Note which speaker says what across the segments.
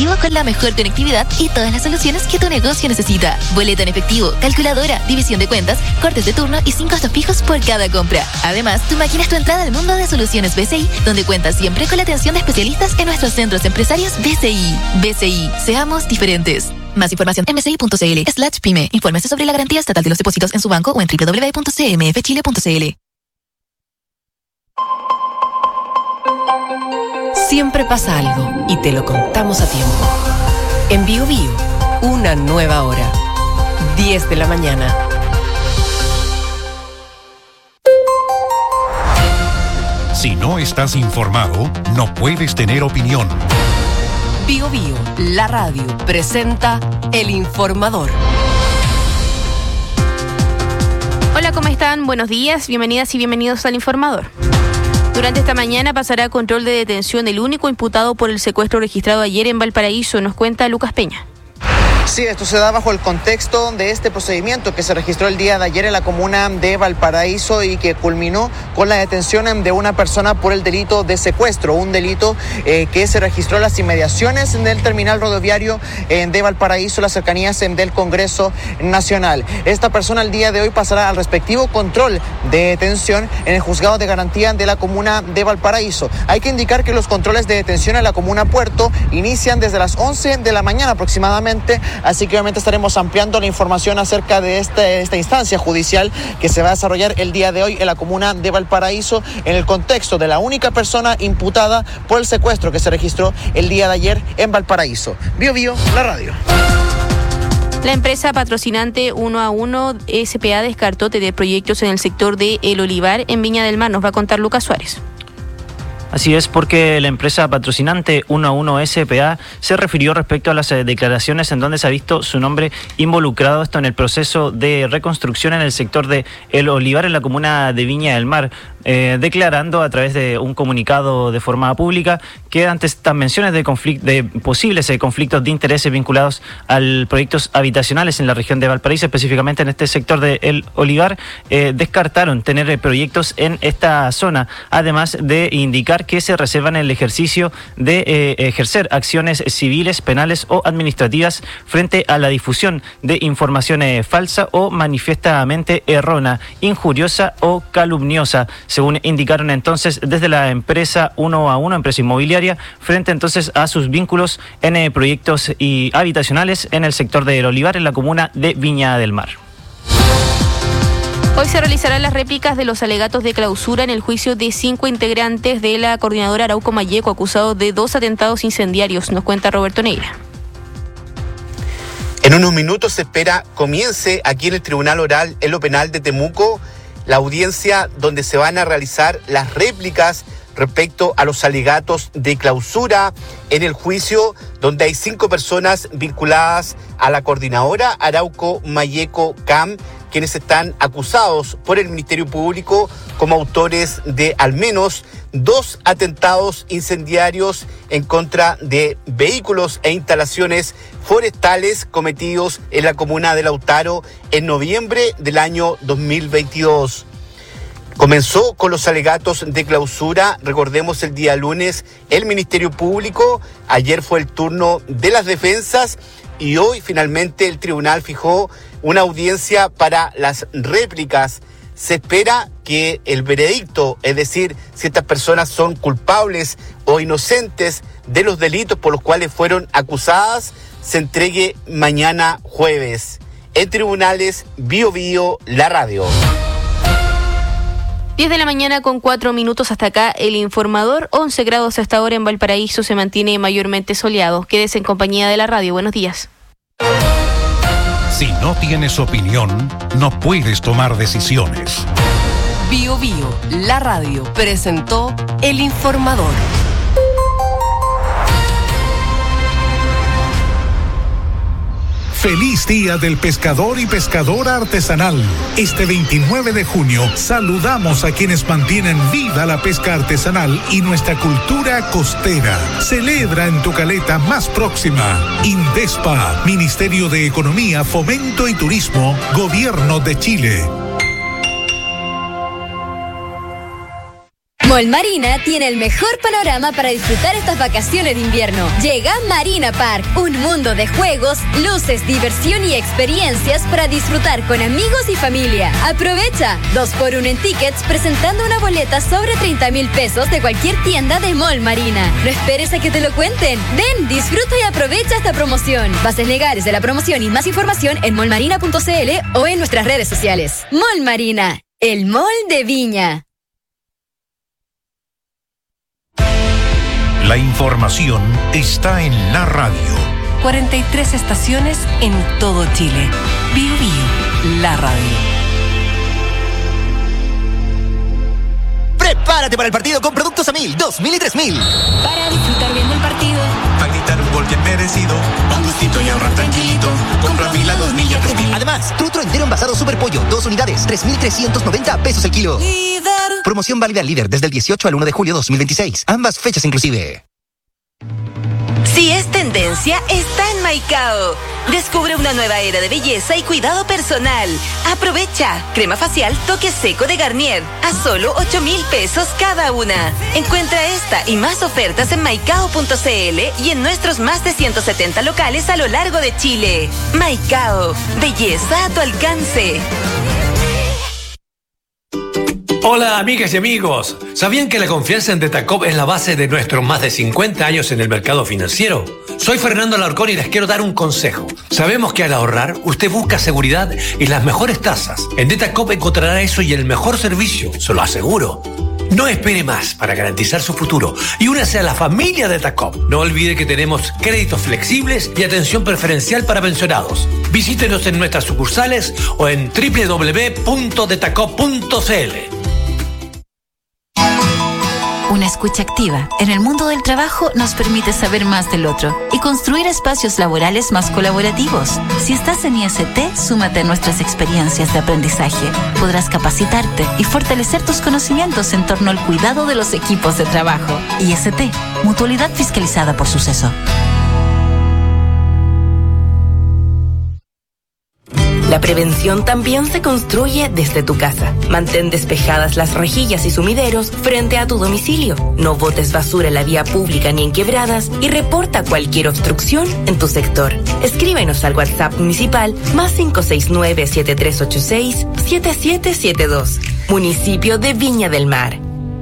Speaker 1: efectivo con la mejor conectividad y todas las soluciones que tu negocio necesita. Boleta en efectivo, calculadora, división de cuentas, cortes de turno y 5 costos fijos por cada compra. Además, tu máquina es tu entrada al mundo de soluciones BCI, donde cuentas siempre con la atención de especialistas en nuestros centros empresarios BCI. BCI, seamos diferentes. Más información en bci.cl/pyme. Infórmese sobre la garantía estatal de los depósitos en su banco o en www.cmfchile.cl.
Speaker 2: Siempre pasa algo y te lo contamos a tiempo. En Bio Bio, una nueva hora. 10 de la mañana.
Speaker 3: Si no estás informado, no puedes tener opinión.
Speaker 2: Bio Bio, la radio, presenta El Informador.
Speaker 4: Hola, ¿cómo están? Buenos días, bienvenidas y bienvenidos al Informador. Durante esta mañana pasará a control de detención el único imputado por el secuestro registrado ayer en Valparaíso, nos cuenta Lucas Peña.
Speaker 5: Sí, esto se da bajo el contexto de este procedimiento que se registró el día de ayer en la comuna de Valparaíso y que culminó con la detención de una persona por el delito de secuestro, un delito que se registró en las inmediaciones del terminal rodoviario de Valparaíso, las cercanías del Congreso Nacional. Esta persona el día de hoy pasará al respectivo control de detención en el juzgado de garantía de la comuna de Valparaíso. Hay que indicar que los controles de detención en la comuna Puerto inician desde las 11 de la mañana aproximadamente. Así que obviamente estaremos ampliando la información acerca de esta instancia judicial que se va a desarrollar el día de hoy en la comuna de Valparaíso en el contexto de la única persona imputada por el secuestro que se registró el día de ayer en Valparaíso. Bio Bio, la radio.
Speaker 4: La empresa patrocinante 1&1 SPA descartó tener proyectos en el sector de El Olivar en Viña del Mar. Nos va a contar Lucas Suárez.
Speaker 6: Así es, porque la empresa patrocinante 1&1 SPA se refirió respecto a las declaraciones en donde se ha visto su nombre involucrado en el proceso de reconstrucción en el sector de El Olivar en la comuna de Viña del Mar, declarando a través de un comunicado de forma pública que ante estas menciones de posibles conflictos de intereses vinculados a proyectos habitacionales en la región de Valparaíso, específicamente en este sector de El Olivar, descartaron tener proyectos en esta zona, además de indicar que se reservan el ejercicio de ejercer acciones civiles, penales o administrativas frente a la difusión de información falsa o manifiestamente errónea, injuriosa o calumniosa, según indicaron entonces desde la empresa 1&1, empresa inmobiliaria, frente entonces a sus vínculos en proyectos habitacionales en el sector del Olivar en la comuna de Viña del Mar.
Speaker 4: Hoy se realizarán las réplicas de los alegatos de clausura en el juicio de 5 integrantes de la coordinadora Arauco Mayeco acusados de 2 atentados incendiarios, nos cuenta Roberto Neira.
Speaker 7: En unos minutos se espera comience aquí en el Tribunal Oral en lo Penal de Temuco la audiencia donde se van a realizar las réplicas respecto a los alegatos de clausura en el juicio donde hay 5 personas vinculadas a la coordinadora Arauco Mayeco CAM, quienes están acusados por el Ministerio Público como autores de al menos 2 atentados incendiarios en contra de vehículos e instalaciones forestales cometidos en la comuna de Lautaro en noviembre del año 2022. Comenzó con los alegatos de clausura, recordemos el día lunes, el Ministerio Público, ayer fue el turno de las defensas y hoy finalmente el tribunal fijó una audiencia para las réplicas. Se espera que el veredicto, es decir, si estas personas son culpables o inocentes de los delitos por los cuales fueron acusadas, se entregue mañana jueves. En tribunales, Bio Bio, la radio.
Speaker 4: 10 de la mañana con 4 minutos hasta acá el Informador. 11 grados hasta ahora en Valparaíso, se mantiene mayormente soleado. Quédese en compañía de la radio. Buenos días.
Speaker 3: Si no tienes opinión, no puedes tomar decisiones.
Speaker 2: Bio Bio, la radio, presentó El Informador.
Speaker 8: Feliz Día del Pescador y Pescadora Artesanal. Este 29 de junio saludamos a quienes mantienen viva la pesca artesanal y nuestra cultura costera. Celebra en tu caleta más próxima. INDESPA, Ministerio de Economía, Fomento y Turismo, Gobierno de Chile.
Speaker 9: Mall Marina tiene el mejor panorama para disfrutar estas vacaciones de invierno. Llega Marina Park, un mundo de juegos, luces, diversión y experiencias para disfrutar con amigos y familia. Aprovecha 2x1 en tickets presentando una boleta sobre 30,000 pesos de cualquier tienda de Mall Marina. No esperes a que te lo cuenten. Ven, disfruta y aprovecha esta promoción. Bases legales de la promoción y más información en mallmarina.cl o en nuestras redes sociales. Mall Marina, el mall de Viña.
Speaker 3: La información está en la radio.
Speaker 2: 43 estaciones en todo Chile. Bio Bio, la radio.
Speaker 10: Prepárate para el partido con productos a 1000, 2000 y 3000.
Speaker 11: Para disfrutar viendo el partido.
Speaker 12: Para gritar un gol bien merecido. Un gustito y ahorrar tranquilito. Compra 1000 a 2000 y a 3000.
Speaker 10: Además, trutro entero envasado Super Pollo, 2 unidades, 3,390 pesos el kilo.
Speaker 11: Líder.
Speaker 10: Promoción válida al Líder desde el 18 al 1 de julio 2026. Ambas fechas inclusive.
Speaker 13: Si es tendencia, está en Maicao. Descubre una nueva era de belleza y cuidado personal. Aprovecha. Crema facial Toque Seco de Garnier a solo 8,000 pesos cada una. Encuentra esta y más ofertas en maicao.cl y en nuestros más de 170 locales a lo largo de Chile. Maicao. Belleza a tu alcance.
Speaker 14: Hola amigas y amigos, ¿sabían que la confianza en Detacop es la base de nuestros más de 50 años en el mercado financiero? Soy Fernando Alarcón y les quiero dar un consejo. Sabemos que al ahorrar, usted busca seguridad y las mejores tasas. En Detacop encontrará eso y el mejor servicio, se lo aseguro. No espere más para garantizar su futuro y únase a la familia Detacop. No olvide que tenemos créditos flexibles y atención preferencial para pensionados. Visítenos en nuestras sucursales o en www.detacop.cl.
Speaker 1: Una escucha activa en el mundo del trabajo nos permite saber más del otro y construir espacios laborales más colaborativos. Si estás en IST, súmate a nuestras experiencias de aprendizaje. Podrás capacitarte y fortalecer tus conocimientos en torno al cuidado de los equipos de trabajo. IST, Mutualidad Fiscalizada por Suceso.
Speaker 13: La prevención también se construye desde tu casa. Mantén despejadas las rejillas y sumideros frente a tu domicilio. No botes basura en la vía pública ni en quebradas y reporta cualquier obstrucción en tu sector. Escríbenos al WhatsApp municipal más 569-7386-7772. Municipio de Viña del Mar.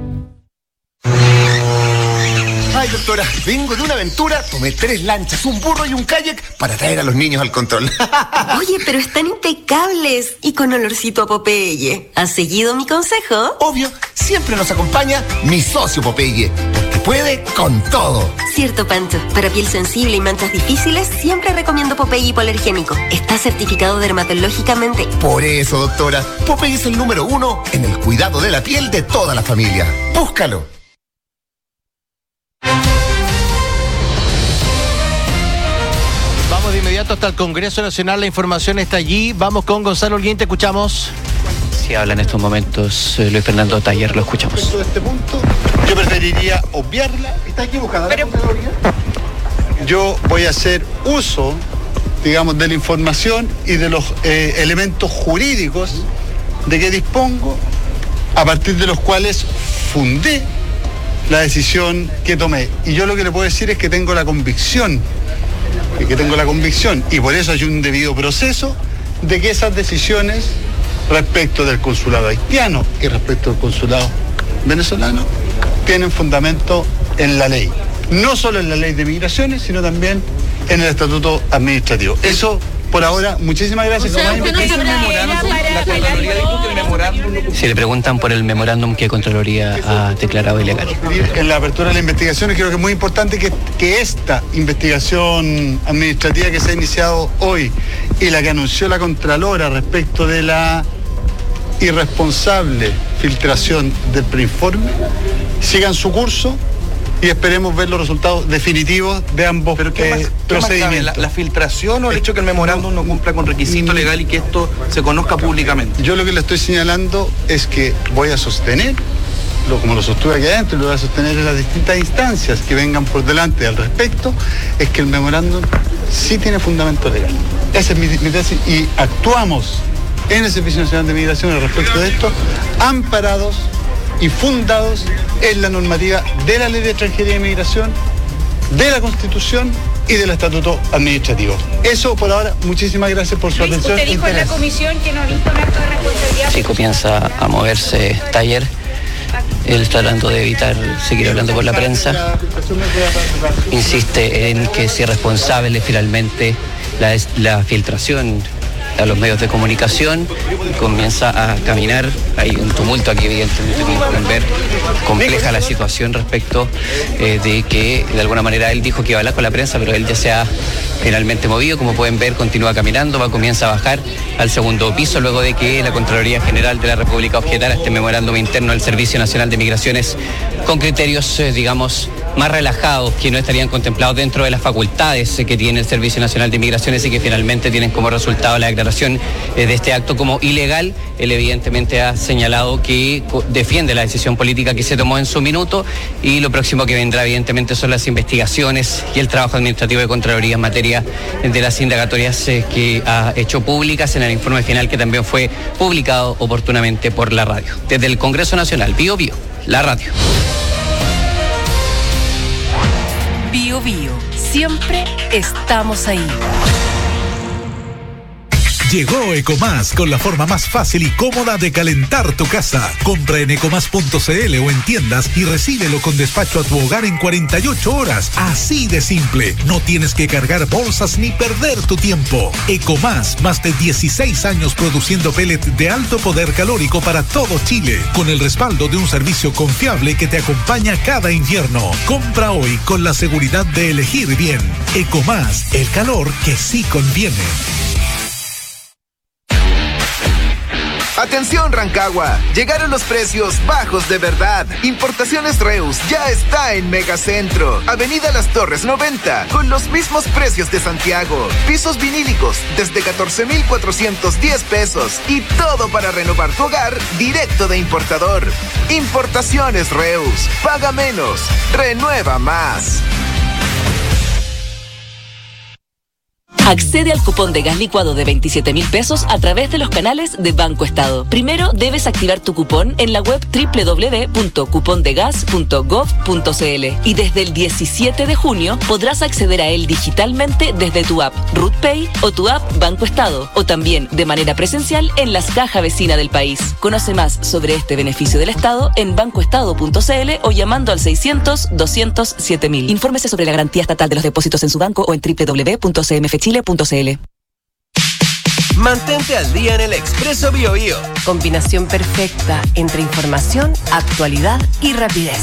Speaker 15: Ay, doctora, vengo de una aventura, tomé 3 lanchas, un burro y un kayak para traer a los niños al control.
Speaker 16: Oye, pero están impecables y con olorcito a Popeye. ¿Has seguido mi consejo?
Speaker 15: Obvio, siempre nos acompaña mi socio Popeye, porque puede con todo.
Speaker 16: Cierto, Pancho. Para piel sensible y manchas difíciles, siempre recomiendo Popeye hipoalergénico. Está certificado dermatológicamente.
Speaker 15: Por eso, doctora, Popeye es el número 1 en el cuidado de la piel de toda la familia. Búscalo.
Speaker 17: De inmediato hasta el Congreso Nacional, la información está allí. Vamos con Gonzalo Holguín, te escuchamos.
Speaker 18: Sí, habla en estos momentos Luis Fernando Taller, lo escuchamos.
Speaker 19: Respecto de este punto, yo preferiría obviarla. ¿Está equivocada la Contraloría? Yo voy a hacer uso, digamos, de la información y de los elementos jurídicos de que dispongo, a partir de los cuales fundé la decisión que tomé. Y yo lo que le puedo decir es que tengo la convicción, y por eso hay un debido proceso de que esas decisiones respecto del consulado haitiano y respecto del consulado venezolano tienen fundamento en la ley. No solo en la ley de migraciones, sino también en el estatuto administrativo. Eso, por ahora, muchísimas gracias.
Speaker 18: Si le preguntan por el memorándum que Contraloría ha declarado ilegal.
Speaker 19: En la apertura de la investigación, creo que es muy importante que esta investigación administrativa que se ha iniciado hoy y la que anunció la Contralora respecto de la irresponsable filtración del preinforme sigan su curso y esperemos ver los resultados definitivos de ambos procedimientos.
Speaker 17: ¿La filtración o el hecho que el memorándum no cumpla con requisito legal y que esto se conozca públicamente?
Speaker 19: Yo lo que le estoy señalando es que voy a sostener, como lo sostuve aquí adentro, y lo voy a sostener en las distintas instancias que vengan por delante al respecto, es que el memorándum sí tiene fundamento legal. Esa es mi tesis y actuamos en el Servicio Nacional de Migración al respecto de esto, amparados y fundados en la normativa de la Ley de Extranjería y Migración, de la Constitución y del Estatuto Administrativo. Eso por ahora, muchísimas gracias por su atención.
Speaker 11: Usted dijo en la comisión que no ha visto un acto de responsabilidad.
Speaker 18: Sí, comienza a moverse taller. Él tratando de evitar seguir hablando con la prensa. Insiste en que si es responsable finalmente la filtración a los medios de comunicación, comienza a caminar. Hay un tumulto aquí, evidentemente, como pueden ver, compleja la situación respecto de que de alguna manera él dijo que iba a hablar con la prensa, pero él ya se ha finalmente movido. Como pueden ver, continúa caminando, comienza a bajar al segundo piso luego de que la Contraloría General de la República objetara este memorándum interno del Servicio Nacional de Migraciones con criterios, digamos, más relajados, que no estarían contemplados dentro de las facultades que tiene el Servicio Nacional de Migraciones y que finalmente tienen como resultado la declaración de este acto como ilegal. Él evidentemente ha señalado que defiende la decisión política que se tomó en su minuto, y lo próximo que vendrá evidentemente son las investigaciones y el trabajo administrativo de Contraloría en materia de las indagatorias que ha hecho públicas en el informe final, que también fue publicado oportunamente por la radio. Desde el Congreso Nacional, Bío Bío, la radio.
Speaker 2: Bío Bío, siempre estamos ahí.
Speaker 8: Llegó Ecomás con la forma más fácil y cómoda de calentar tu casa. Compra en ecomás.cl o en tiendas y recíbelo con despacho a tu hogar en 48 horas. Así de simple. No tienes que cargar bolsas ni perder tu tiempo. Ecomás, más de 16 años produciendo pellet de alto poder calórico para todo Chile, con el respaldo de un servicio confiable que te acompaña cada invierno. Compra hoy con la seguridad de elegir bien. Ecomás, el calor que sí conviene.
Speaker 20: Atención Rancagua, llegaron los precios bajos de verdad. Importaciones Reus ya está en Megacentro, Avenida Las Torres 90, con los mismos precios de Santiago. Pisos vinílicos desde 14,410 pesos y todo para renovar tu hogar directo de importador. Importaciones Reus, paga menos, renueva más.
Speaker 21: Accede al cupón de gas licuado de 27,000 pesos a través de los canales de Banco Estado. Primero debes activar tu cupón en la web www.cupondegas.gov.cl y desde el 17 de junio podrás acceder a él digitalmente desde tu app RutPay o tu app Banco Estado, o también de manera presencial en las cajas vecinas del país. Conoce más sobre este beneficio del Estado en bancoestado.cl o llamando al 600-200-7000. Infórmese sobre la garantía estatal de los depósitos en su banco o en www.cmfchile.cl.
Speaker 22: Mantente al día en el Expreso Bío Bío.
Speaker 2: Combinación perfecta entre información, actualidad y rapidez.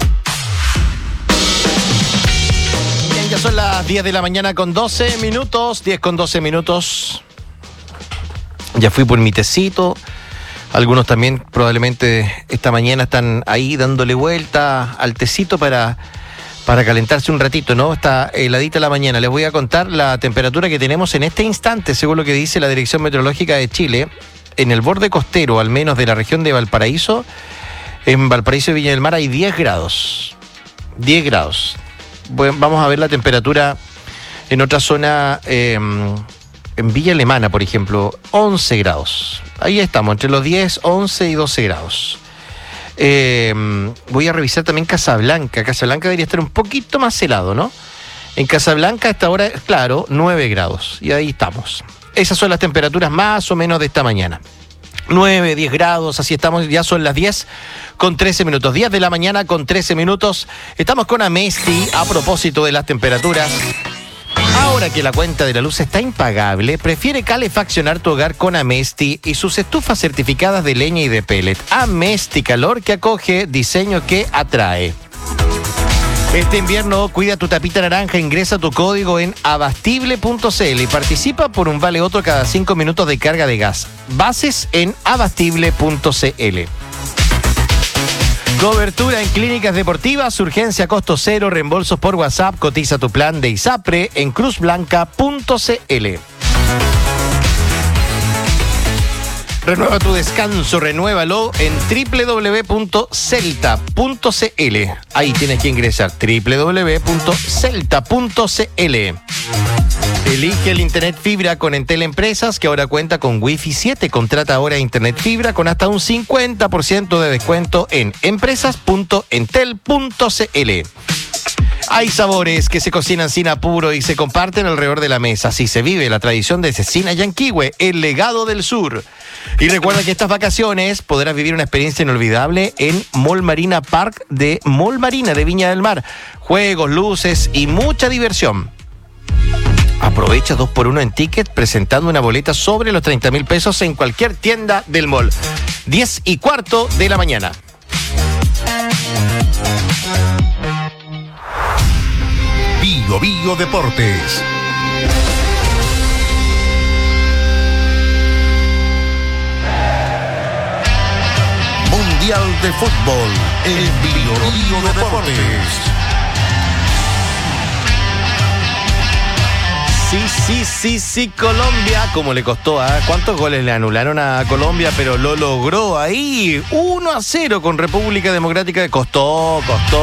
Speaker 23: Bien, ya son las 10 de la mañana con 12 minutos. 10 con 12 minutos. Ya fui por mi tecito. Algunos también probablemente esta mañana están ahí dándole vuelta al tecito para calentarse un ratito, ¿no? Está heladita la mañana. Les voy a contar la temperatura que tenemos en este instante, según lo que dice la Dirección Meteorológica de Chile. En el borde costero, al menos de la región de Valparaíso, en Valparaíso y Viña del Mar hay 10 grados. 10 grados. Bueno, vamos a ver la temperatura en otra zona, en Villa Alemana, por ejemplo, 11 grados. Ahí estamos, entre los 10, 11 y 12 grados. Voy a revisar también Casablanca. Casablanca debería estar un poquito más helado, ¿no? En Casablanca a esta hora, claro, 9 grados. Y ahí estamos. Esas son las temperaturas más o menos de esta mañana. 9, 10 grados, así estamos. Ya son las 10 con 13 minutos. 10 de la mañana con 13 minutos. Estamos con Amesti a propósito de las temperaturas. Ahora que la cuenta de la luz está impagable, prefiere calefaccionar tu hogar con Amesti y sus estufas certificadas de leña y de pellet. Amesti, calor que acoge, diseño que atrae. Este invierno cuida tu tapita naranja, ingresa tu código en abastible.cl y participa por un vale otro cada 5 minutos de carga de gas. Bases en abastible.cl. Cobertura en clínicas deportivas, urgencia a costo cero, reembolsos por WhatsApp, cotiza tu plan de ISAPRE en cruzblanca.cl. Renueva tu descanso, renuévalo en www.celta.cl. Ahí tienes que ingresar, www.celta.cl. Elige el Internet Fibra con Entel Empresas, que ahora cuenta con Wi-Fi 7. Contrata ahora Internet Fibra con hasta un 50% de descuento en empresas.entel.cl. Hay sabores que se cocinan sin apuro y se comparten alrededor de la mesa. Así se vive la tradición de Cecina Yanquihue, el legado del sur. Y recuerda que estas vacaciones podrás vivir una experiencia inolvidable en Mall Marina Park de Mall Marina de Viña del Mar. Juegos, luces y mucha diversión. Aprovecha 2x1 en ticket presentando una boleta sobre los 30.000 pesos en cualquier tienda del mall. 10:15 de la mañana.
Speaker 3: Bio Bio Deportes. Mundial de Fútbol. El Bio Bio Deportes.
Speaker 23: Sí, Colombia. Como le costó, ¿cuántos goles le anularon a Colombia? Pero lo logró ahí. 1-0 con República Democrática. Costó.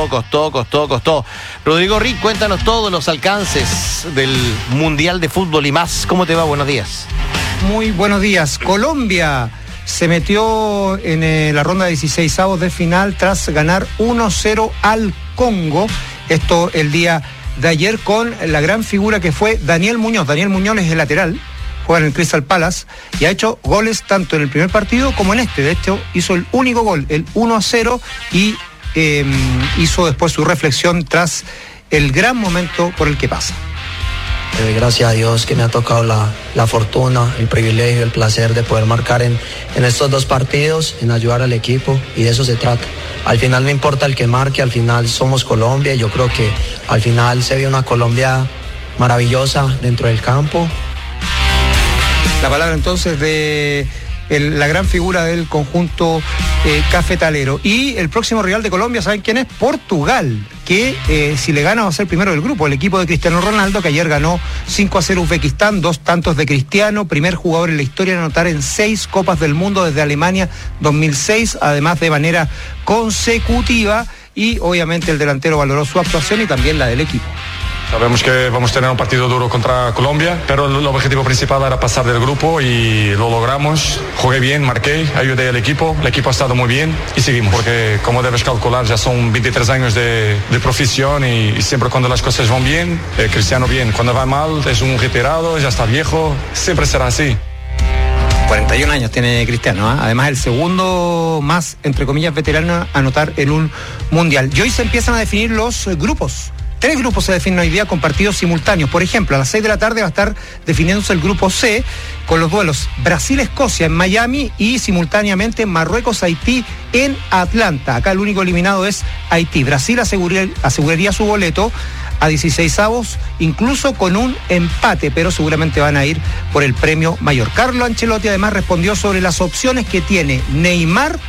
Speaker 23: Rodrigo Rick, cuéntanos todos los alcances del Mundial de Fútbol y más. ¿Cómo te va? Buenos días.
Speaker 5: Muy buenos días. Colombia se metió en la ronda de 16avos de final tras ganar 1-0 al Congo. Esto el día de ayer con la gran figura que fue Daniel Muñoz. Daniel Muñoz es el lateral, juega en el Crystal Palace y ha hecho goles tanto en el primer partido como en este. De hecho, hizo el único gol, el 1-0, y hizo después su reflexión tras el gran momento por el que pasa.
Speaker 6: Gracias a Dios que me ha tocado la fortuna, el privilegio, el placer de poder marcar en estos dos partidos, en ayudar al equipo, y de eso se trata. Al final no importa el que marque, al final somos Colombia, y yo creo que al final se ve una Colombia maravillosa dentro del campo.
Speaker 5: La palabra entonces de la gran figura del conjunto cafetalero. Y el próximo rival de Colombia, ¿saben quién es? Portugal, que si le gana va a ser primero del grupo. El equipo de Cristiano Ronaldo, que ayer ganó 5-0 Uzbekistán, 2 tantos de Cristiano, primer jugador en la historia en anotar en 6 Copas del Mundo desde Alemania 2006, además de manera consecutiva, y obviamente el delantero valoró su actuación y también la del equipo.
Speaker 7: Sabemos que vamos a tener un partido duro contra Colombia, pero el objetivo principal era pasar del grupo y lo logramos. Jugué bien, marqué, ayudé al equipo, el equipo ha estado muy bien y seguimos, porque como debes calcular ya son 23 años de profesión y siempre cuando las cosas van bien, Cristiano bien, cuando va mal es un retirado, ya está viejo, siempre será así.
Speaker 5: 41 años tiene Cristiano, ¿eh? Además el segundo más, entre comillas, veterano a anotar en un mundial. Y hoy se empiezan a definir los grupos. 3 grupos se definen hoy día con partidos simultáneos. Por ejemplo, a las 6 de la tarde va a estar definiéndose el grupo C con los duelos Brasil-Escocia en Miami y simultáneamente Marruecos-Haití en Atlanta. Acá el único eliminado es Haití. Brasil aseguraría su boleto a 16avos, incluso con un empate, pero seguramente van a ir por el premio mayor. Carlo Ancelotti además respondió sobre las opciones que tiene Neymar